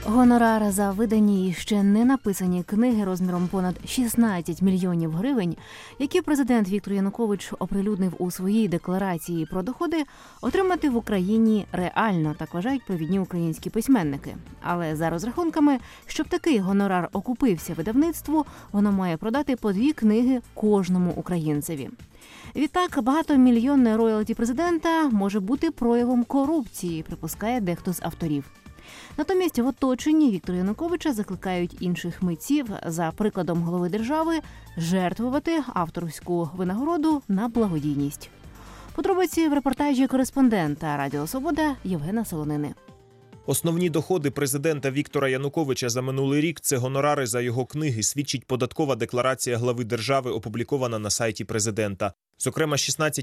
Гонорар за видані і ще не написані книги розміром понад 16 мільйонів гривень, які президент Віктор Янукович оприлюднив у своїй декларації про доходи, отримати в Україні реально, так вважають провідні українські письменники. Але за розрахунками, щоб такий гонорар окупився видавництву, воно має продати по 2 книги кожному українцеві. Відтак, багатомільйонне роялті президента може бути проявом корупції, припускає дехто з авторів. Натомість в оточенні Віктора Януковича закликають інших митців, за прикладом голови держави, жертвувати авторську винагороду на благодійність. Подробиці в репортажі кореспондента Радіо Свобода Євгена Солонини. Основні доходи президента Віктора Януковича за минулий рік – це гонорари за його книги, свідчить податкова декларація глави держави, опублікована на сайті президента. Зокрема,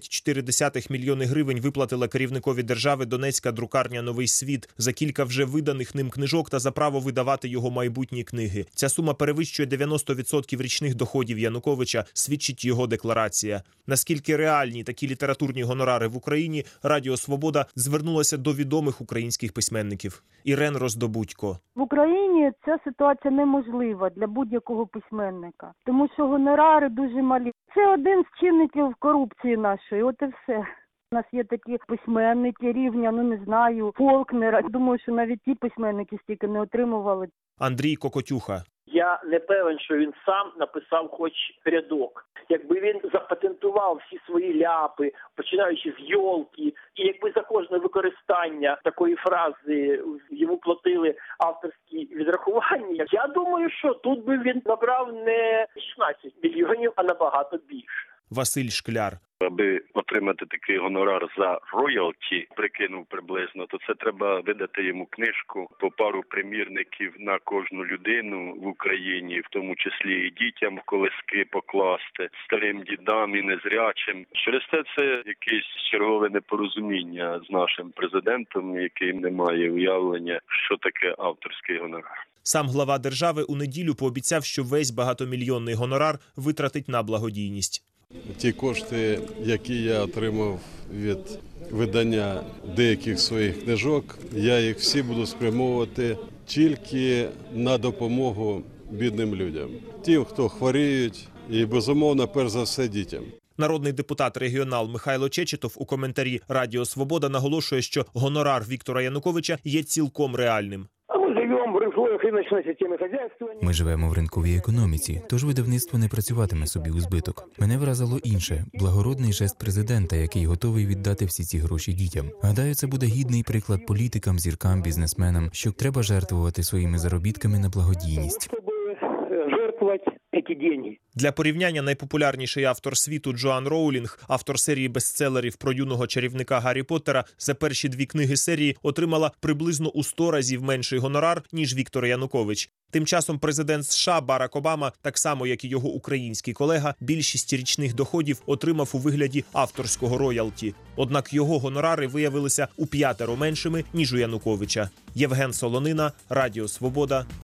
16,4 мільйони гривень виплатила керівникові держави Донецька друкарня «Новий світ» за кілька вже виданих ним книжок та за право видавати його майбутні книги. Ця сума перевищує 90% річних доходів Януковича, свідчить його декларація. Наскільки реальні такі літературні гонорари в Україні, Радіо Свобода звернулося до відомих українських письменників. Ірен Роздобудько. В Україні ця ситуація неможлива для будь-якого письменника, тому що гонорари дуже малі. Це один з чинників корупції нашої, от і все. У нас є такі письменники рівня, не знаю, Фолкнера. Думаю, що навіть ті письменники стільки не отримували. Андрій Кокотюха. Я не певен, що він сам написав хоч рядок. Якби він запатентував всі свої ляпи, починаючи з «Йолки», і якби за кожне використання такої фрази йому платили авторські відрахування, я думаю, що тут би він набрав не 16 мільйонів, а набагато більше. Василь Шкляр. Аби отримати такий гонорар за роялті, прикинув приблизно, то це треба видати йому книжку по пару примірників на кожну людину в Україні, в тому числі і дітям в колиски покласти, старим дідам і незрячим. Через це якесь чергове непорозуміння з нашим президентом, який не має уявлення, що таке авторський гонорар. Сам глава держави у неділю пообіцяв, що весь багатомільйонний гонорар витратить на благодійність. Ті кошти, які я отримав від видання деяких своїх книжок, я їх всі буду спрямовувати тільки на допомогу бідним людям. Тим, хто хворіють, і, безумовно, перш за все, дітям. Народний депутат-регіонал Михайло Чечетов у коментарі «Радіо Свобода» наголошує, що гонорар Віктора Януковича є цілком реальним. Ми живемо в ринковій економіці, тож видавництво не працюватиме собі у збиток. Мене вразило інше – благородний жест президента, який готовий віддати всі ці гроші дітям. Гадаю, це буде гідний приклад політикам, зіркам, бізнесменам, що треба жертвувати своїми заробітками на благодійність. Для порівняння найпопулярніший автор світу Джоан Роулінг, автор серії бестселерів про юного чарівника Гаррі Поттера, за перші 2 книги серії отримала приблизно у 100 разів менший гонорар, ніж Віктор Янукович. Тим часом президент США Барак Обама, так само як і його український колега, більшість річних доходів отримав у вигляді авторського роялті. Однак його гонорари виявилися у 5 меншими, ніж у Євген Солонина, Радіо Свобода,